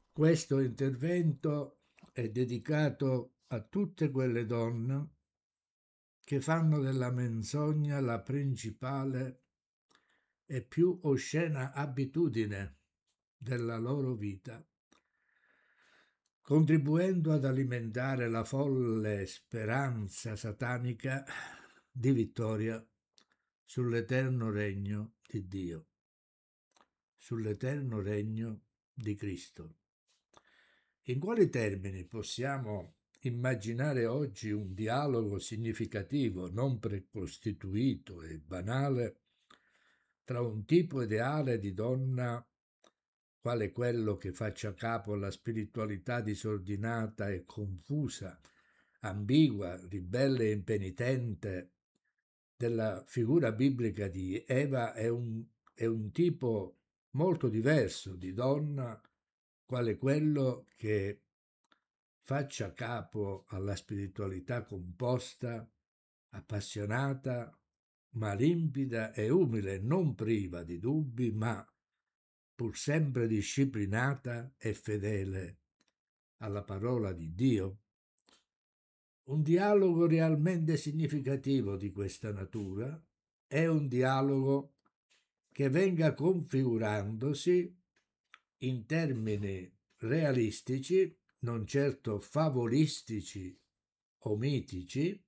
Questo intervento è dedicato a tutte quelle donne che fanno della menzogna la principale e più oscena abitudine della loro vita, contribuendo ad alimentare la folle speranza satanica di vittoria sull'eterno regno di Dio, sull'eterno regno di Cristo. In quali termini possiamo immaginare oggi un dialogo significativo, non precostituito e banale, tra un tipo ideale di donna, quale quello che faccia capo alla spiritualità disordinata e confusa, ambigua, ribelle e impenitente della figura biblica di Eva, è un tipo molto diverso di donna, quale quello che faccia capo alla spiritualità composta, appassionata, ma limpida e umile, non priva di dubbi, ma pur sempre disciplinata e fedele alla parola di Dio. Un dialogo realmente significativo di questa natura è un dialogo che venga configurandosi in termini realistici, non certo favolistici o mitici,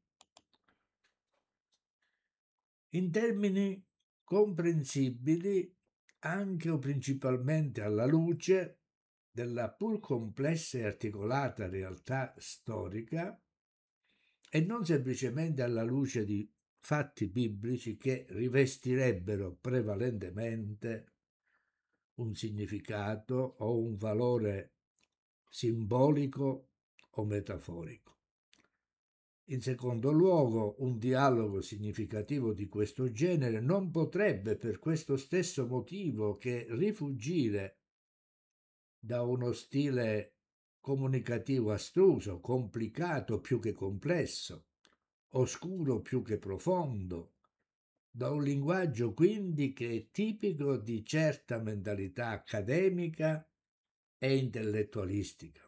in termini comprensibili anche o principalmente alla luce della pur complessa e articolata realtà storica e non semplicemente alla luce di fatti biblici che rivestirebbero prevalentemente un significato o un valore simbolico o metaforico. In secondo luogo, un dialogo significativo di questo genere non potrebbe, per questo stesso motivo, che rifugire da uno stile comunicativo astruso, complicato più che complesso, oscuro più che profondo, da un linguaggio quindi che è tipico di certa mentalità accademica e intellettualistica.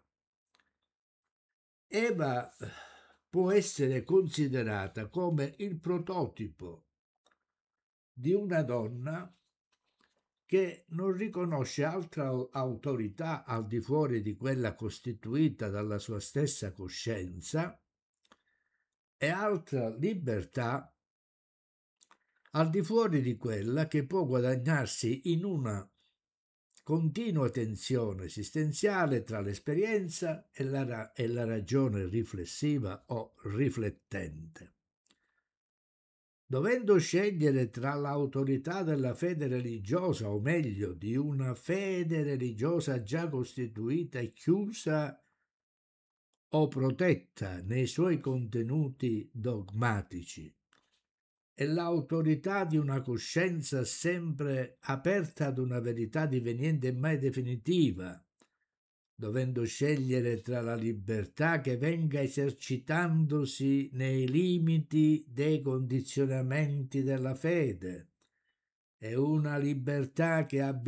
Eva può essere considerata come il prototipo di una donna che non riconosce altra autorità al di fuori di quella costituita dalla sua stessa coscienza e altra libertà al di fuori di quella che può guadagnarsi in una continua tensione esistenziale tra l'esperienza e la ragione riflessiva o riflettente. Dovendo scegliere tra l'autorità della fede religiosa, o meglio, di una fede religiosa già costituita e chiusa o protetta nei suoi contenuti dogmatici, e l'autorità di una coscienza sempre aperta ad una verità diveniente mai definitiva, dovendo scegliere tra la libertà che venga esercitandosi nei limiti dei condizionamenti della fede e una libertà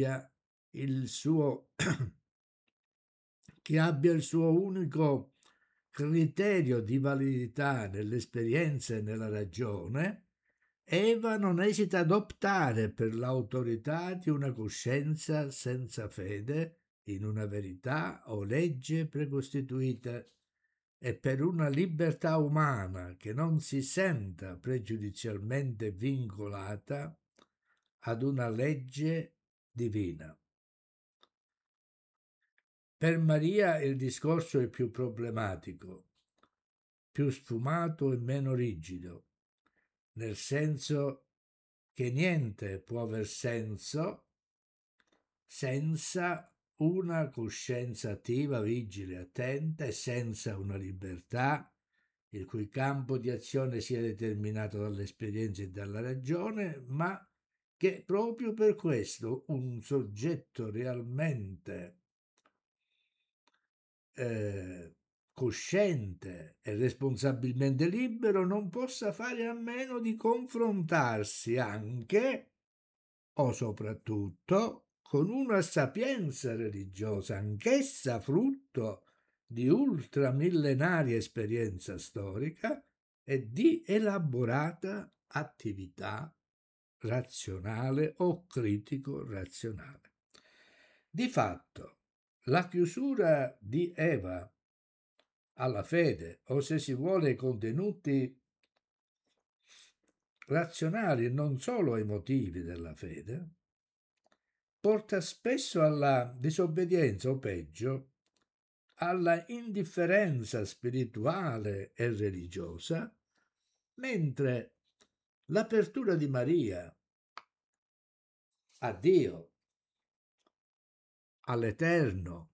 che abbia il suo unico criterio di validità nell'esperienza e nella ragione, Eva non esita ad optare per l'autorità di una coscienza senza fede in una verità o legge precostituita e per una libertà umana che non si senta pregiudizialmente vincolata ad una legge divina. Per Maria il discorso è più problematico, più sfumato e meno rigido, nel senso che niente può aver senso senza una coscienza attiva, vigile, attenta e senza una libertà il cui campo di azione sia determinato dall'esperienza e dalla ragione, ma che proprio per questo un soggetto realmente cosciente e responsabilmente libero non possa fare a meno di confrontarsi anche o soprattutto con una sapienza religiosa, anch'essa frutto di ultramillenaria esperienza storica e di elaborata attività razionale o critico-razionale. Di fatto, la chiusura di Eva alla fede, o se si vuole ai contenuti razionali e non solo ai motivi della fede, porta spesso alla disobbedienza o peggio, alla indifferenza spirituale e religiosa, mentre l'apertura di Maria a Dio, all'Eterno,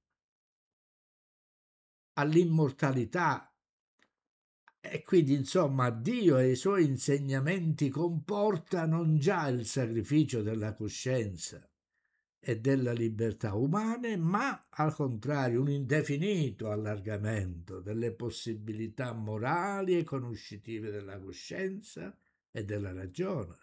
all'immortalità e quindi insomma Dio e i suoi insegnamenti comporta non già il sacrificio della coscienza e della libertà umane, ma al contrario un indefinito allargamento delle possibilità morali e conoscitive della coscienza e della ragione.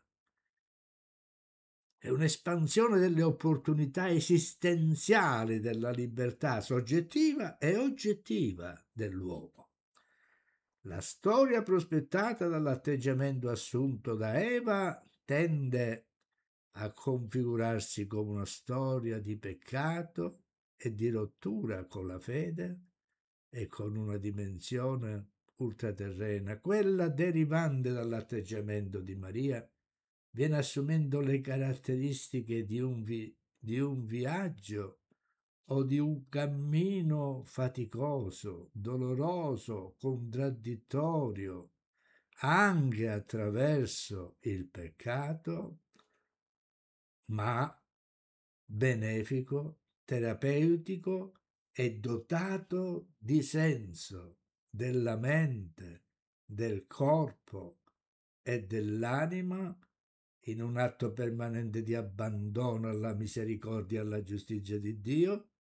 È un'espansione delle opportunità esistenziali della libertà soggettiva e oggettiva dell'uomo. La storia prospettata dall'atteggiamento assunto da Eva tende a configurarsi come una storia di peccato e di rottura con la fede e con una dimensione ultraterrena. Quella derivante dall'atteggiamento di Maria viene assumendo le caratteristiche di un viaggio o di un cammino faticoso, doloroso, contraddittorio, anche attraverso il peccato, ma benefico, terapeutico e dotato di senso della mente, del corpo e dell'anima in un atto permanente di abbandono alla misericordia e alla giustizia di Dio,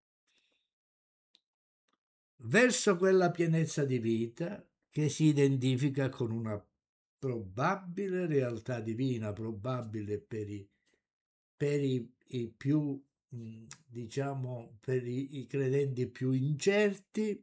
verso quella pienezza di vita che si identifica con una probabile realtà divina, probabile per i più, diciamo, per i credenti più incerti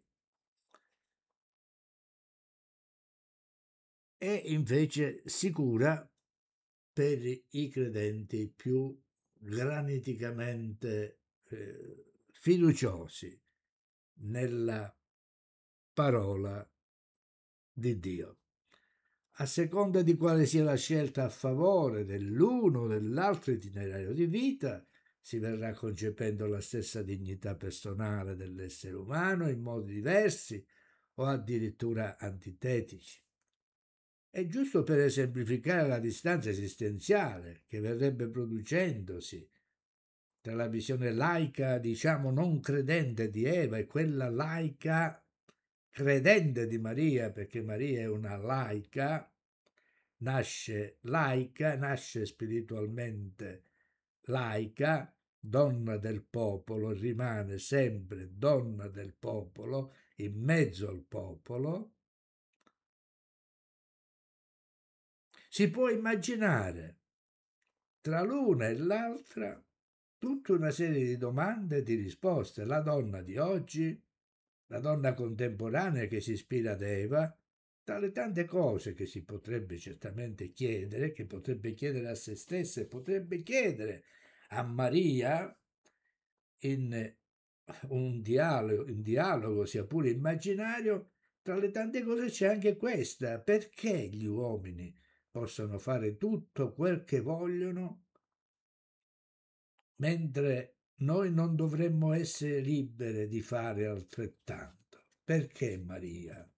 e invece sicura per i credenti più graniticamente fiduciosi nella parola di Dio. A seconda di quale sia la scelta a favore dell'uno o dell'altro itinerario di vita, si verrà concependo la stessa dignità personale dell'essere umano in modi diversi o addirittura antitetici. È giusto per esemplificare la distanza esistenziale che verrebbe producendosi tra la visione laica, diciamo non credente di Eva e quella laica credente di Maria, perché Maria è una laica, nasce spiritualmente laica, donna del popolo, rimane sempre donna del popolo, in mezzo al popolo. Si può immaginare tra l'una e l'altra tutta una serie di domande e di risposte. La donna di oggi, la donna contemporanea che si ispira ad Eva, tra le tante cose che si potrebbe certamente chiedere, che potrebbe chiedere a se stessa e potrebbe chiedere a Maria in un dialogo sia pure immaginario, tra le tante cose c'è anche questa: perché gli uomini possono fare tutto quel che vogliono mentre noi non dovremmo essere libere di fare altrettanto? Perché Maria?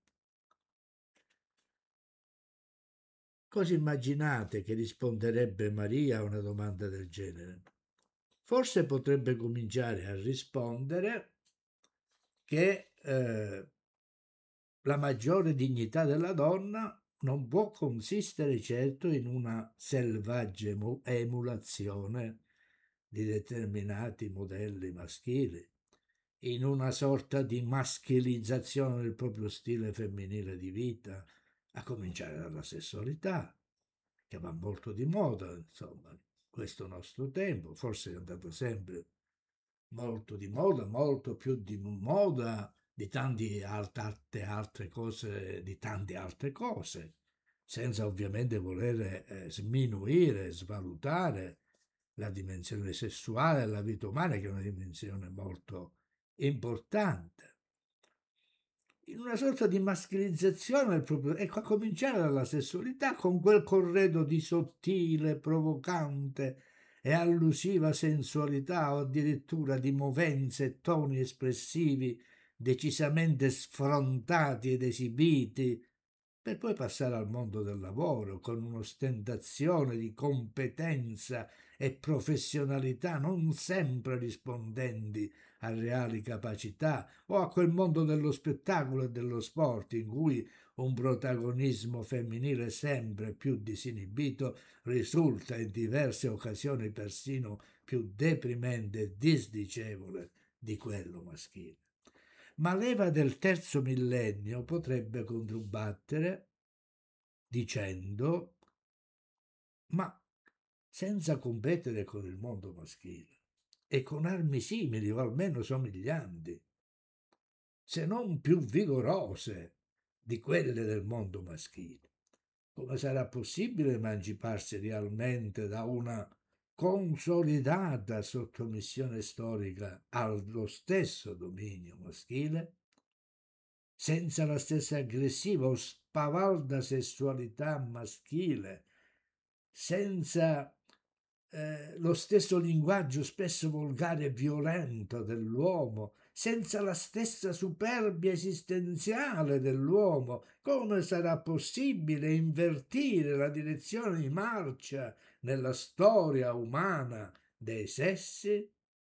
Cosa immaginate che risponderebbe Maria a una domanda del genere? Forse potrebbe cominciare a rispondere che la maggiore dignità della donna non può consistere certo in una selvaggia emulazione di determinati modelli maschili, in una sorta di maschilizzazione del proprio stile femminile di vita, a cominciare dalla sessualità, che va molto di moda, insomma, in questo nostro tempo, forse è andato sempre molto di moda, molto più di moda di tante altre cose, di tante altre cose, senza ovviamente voler sminuire, svalutare la dimensione sessuale della vita umana, che è una dimensione molto importante. In una sorta di maschilizzazione proprio, ecco, a cominciare dalla sessualità con quel corredo di sottile, provocante e allusiva sensualità o addirittura di movenze e toni espressivi decisamente sfrontati ed esibiti, per poi passare al mondo del lavoro con un'ostentazione di competenza e professionalità non sempre rispondenti a reali capacità, o a quel mondo dello spettacolo e dello sport in cui un protagonismo femminile sempre più disinibito risulta in diverse occasioni persino più deprimente e disdicevole di quello maschile. Ma l'Eva del terzo millennio potrebbe controbattere dicendo: ma senza competere con il mondo maschile e con armi simili o almeno somiglianti, se non più vigorose di quelle del mondo maschile. Come sarà possibile emanciparsi realmente da una consolidata sottomissione storica allo stesso dominio maschile, senza la stessa aggressiva o spavalda sessualità maschile, senza lo stesso linguaggio spesso volgare e violento dell'uomo, senza la stessa superbia esistenziale dell'uomo? Come sarà possibile invertire la direzione di marcia nella storia umana dei sessi?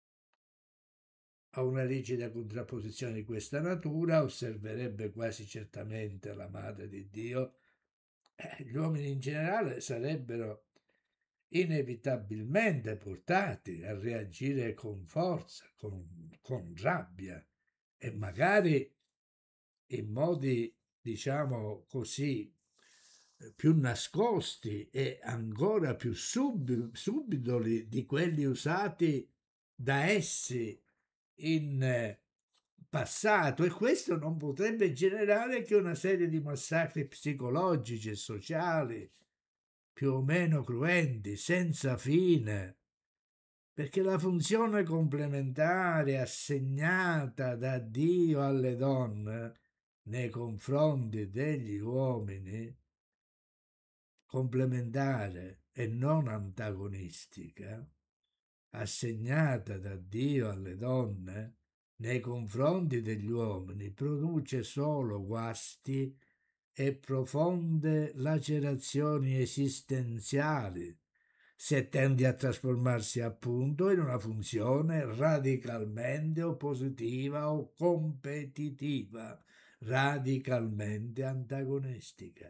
A una rigida contrapposizione di questa natura, osserverebbe quasi certamente la Madre di Dio, gli uomini in generale sarebbero inevitabilmente portati a reagire con forza, con rabbia e magari in modi, diciamo così, più nascosti e ancora più subdoli di quelli usati da essi in passato, e questo non potrebbe generare che una serie di massacri psicologici e sociali più o meno cruenti, senza fine, perché la funzione complementare assegnata da Dio alle donne nei confronti degli uomini, complementare e non antagonistica, assegnata da Dio alle donne nei confronti degli uomini, produce solo guasti e profonde lacerazioni esistenziali, se tende a trasformarsi appunto in una funzione radicalmente oppositiva o competitiva, radicalmente antagonistica.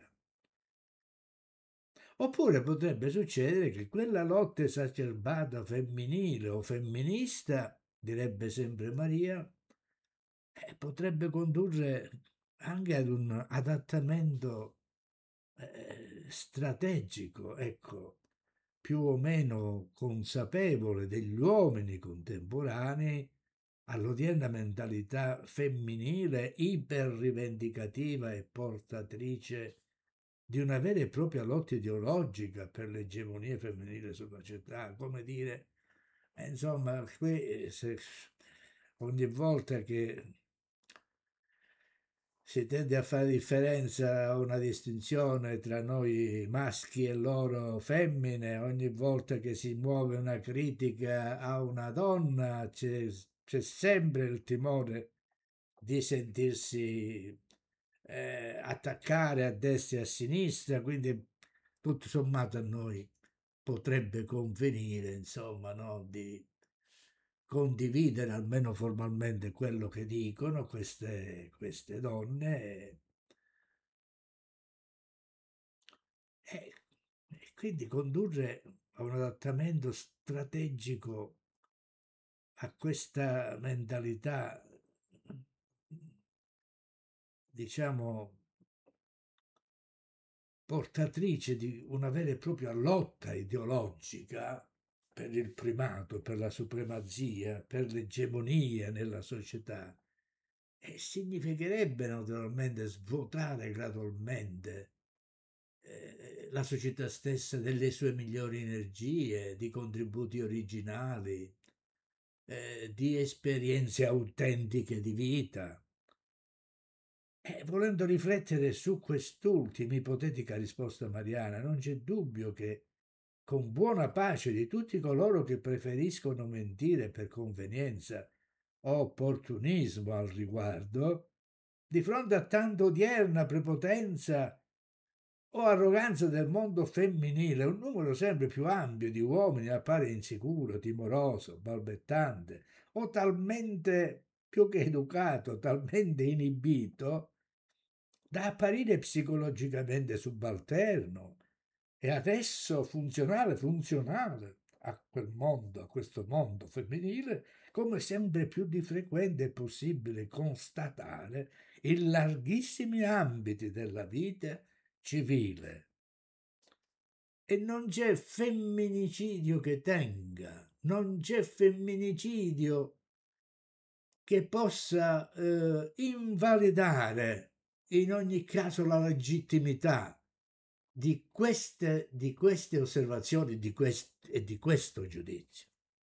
Oppure potrebbe succedere che quella lotta esacerbata femminile o femminista, direbbe sempre Maria, potrebbe condurre anche ad un adattamento strategico, ecco, più o meno consapevole degli uomini contemporanei all'odierna mentalità femminile iperrivendicativa e portatrice di una vera e propria lotta ideologica per l'egemonia femminile sulla società, come dire, insomma, qui ogni volta che si tende a fare differenza, una distinzione tra noi maschi e loro femmine, ogni volta che si muove una critica a una donna c'è sempre il timore di sentirsi attaccare a destra e a sinistra, quindi tutto sommato a noi potrebbe convenire, insomma, no, di condividere almeno formalmente quello che dicono queste donne e quindi condurre a un adattamento strategico a questa mentalità, diciamo, portatrice di una vera e propria lotta ideologica per il primato, per la supremazia, per l'egemonia nella società. E significherebbe naturalmente svuotare gradualmente la società stessa delle sue migliori energie, di contributi originali, di esperienze autentiche di vita. Volendo riflettere su quest'ultima ipotetica risposta mariana, non c'è dubbio che, con buona pace di tutti coloro che preferiscono mentire per convenienza o opportunismo al riguardo, di fronte a tanta odierna prepotenza o arroganza del mondo femminile, un numero sempre più ampio di uomini appare insicuro, timoroso, balbettante o talmente più che educato, talmente inibito da apparire psicologicamente subalterno e adesso funzionale a quel mondo, a questo mondo femminile, come sempre più di frequente è possibile constatare in larghissimi ambiti della vita civile. E non c'è femminicidio che tenga, non c'è femminicidio che possa invalidare in ogni caso la legittimità di queste osservazioni e di questo giudizio.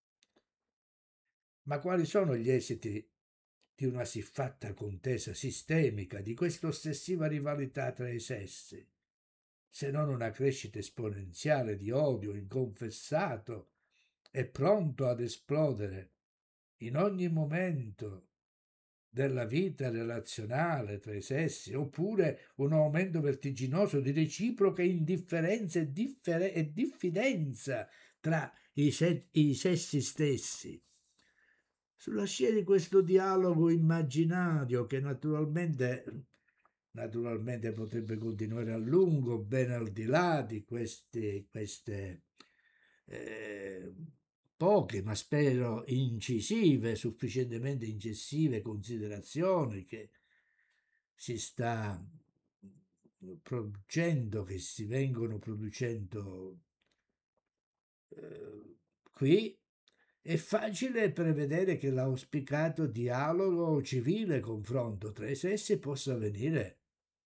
Ma quali sono gli esiti di una siffatta contesa sistemica, di questa ossessiva rivalità tra i sessi, se non una crescita esponenziale di odio inconfessato e pronto ad esplodere in ogni momento della vita relazionale tra i sessi, oppure un aumento vertiginoso di reciproca indifferenza e diffidenza tra i sessi stessi. Sulla scia di questo dialogo immaginario che naturalmente potrebbe continuare a lungo, ben al di là di queste eh, poche, ma spero sufficientemente incisive considerazioni che si sta producendo, che si vengono producendo qui, è facile prevedere che l'auspicato dialogo o civile confronto tra i sessi possa avvenire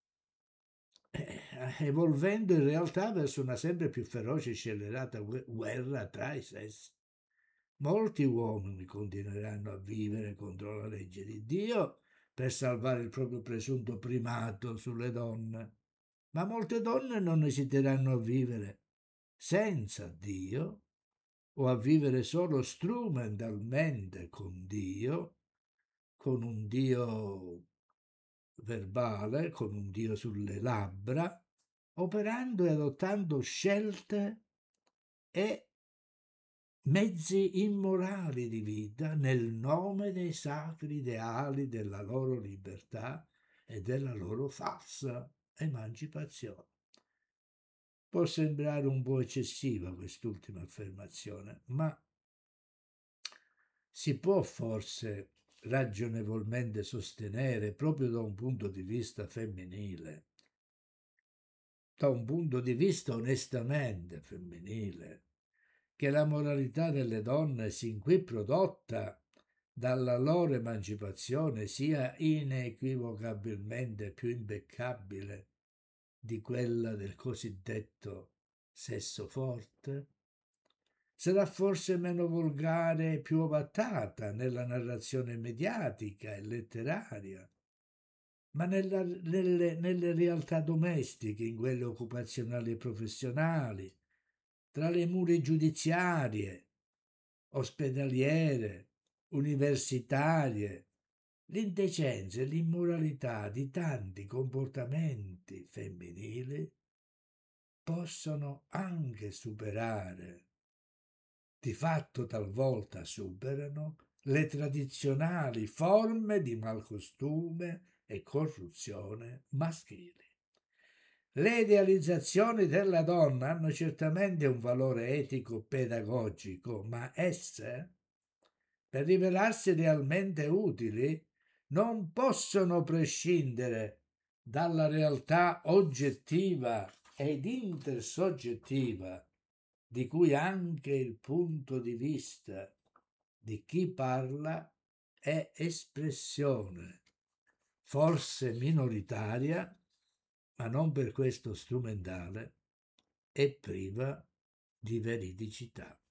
evolvendo in realtà verso una sempre più feroce e scellerata guerra tra i sessi. Molti uomini continueranno a vivere contro la legge di Dio per salvare il proprio presunto primato sulle donne, ma molte donne non esiteranno a vivere senza Dio o a vivere solo strumentalmente con Dio, con un Dio verbale, con un Dio sulle labbra, operando e adottando scelte e mezzi immorali di vita nel nome dei sacri ideali della loro libertà e della loro falsa emancipazione. Può sembrare un po' eccessiva quest'ultima affermazione, ma si può forse ragionevolmente sostenere, proprio da un punto di vista femminile, da un punto di vista onestamente femminile, che la moralità delle donne sin qui prodotta dalla loro emancipazione sia inequivocabilmente più impeccabile di quella del cosiddetto sesso forte? Sarà forse meno volgare e più ovattata nella narrazione mediatica e letteraria, ma nelle realtà domestiche, in quelle occupazionali e professionali, tra le mura giudiziarie, ospedaliere, universitarie, l'indecenza e l'immoralità di tanti comportamenti femminili possono anche superare, di fatto talvolta superano, le tradizionali forme di malcostume e corruzione maschili. Le idealizzazioni della donna hanno certamente un valore etico-pedagogico, ma esse, per rivelarsi realmente utili, non possono prescindere dalla realtà oggettiva ed intersoggettiva di cui anche il punto di vista di chi parla è espressione, forse minoritaria, ma non per questo strumentale, e priva di veridicità.